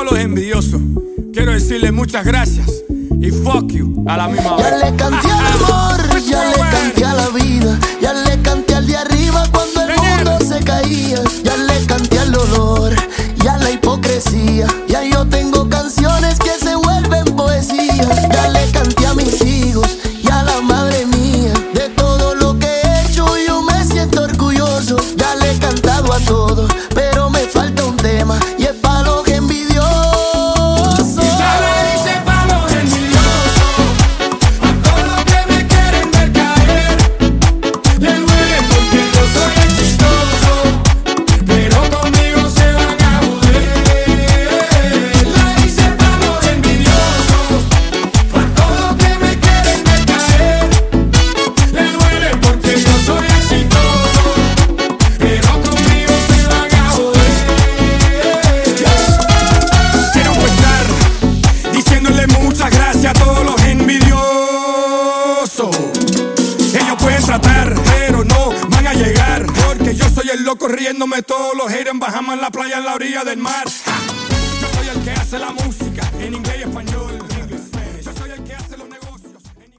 los envidiosos, quiero decirles muchas gracias y fuck you a la misma vez. Ya le canté al amor, ya le canté a la vida, ya le canté al de arriba cuando el mundo se caía, ya le canté al dolor y a la hipocresía. Ya yo tengo canciones que se vuelven poesía. Ya le canté a mis hijos y a la madre mía. De todo lo que he hecho yo me siento orgulloso. Ya le he cantado a todos, pero me falta un tema y es pa' los envidiosos. Ya le hice pa' los envidiosos, a todos los que me quieren ver caer. Le duele porque yo soy exitoso, pero conmigo se van a joder. La hice pa' los envidiosos, a todos los que me quieren ver caer. Le duele porque yo soy exitoso, pero conmigo se van a joder. Quiero empezar diciéndole muchas gracias a todos los envidiosos. Ellos pueden tratar, pero no van a llegar, porque yo soy el loco riéndome todos los haters en Bahamas, en la playa, en la orilla del mar. Yo soy el que hace la música en inglés y español.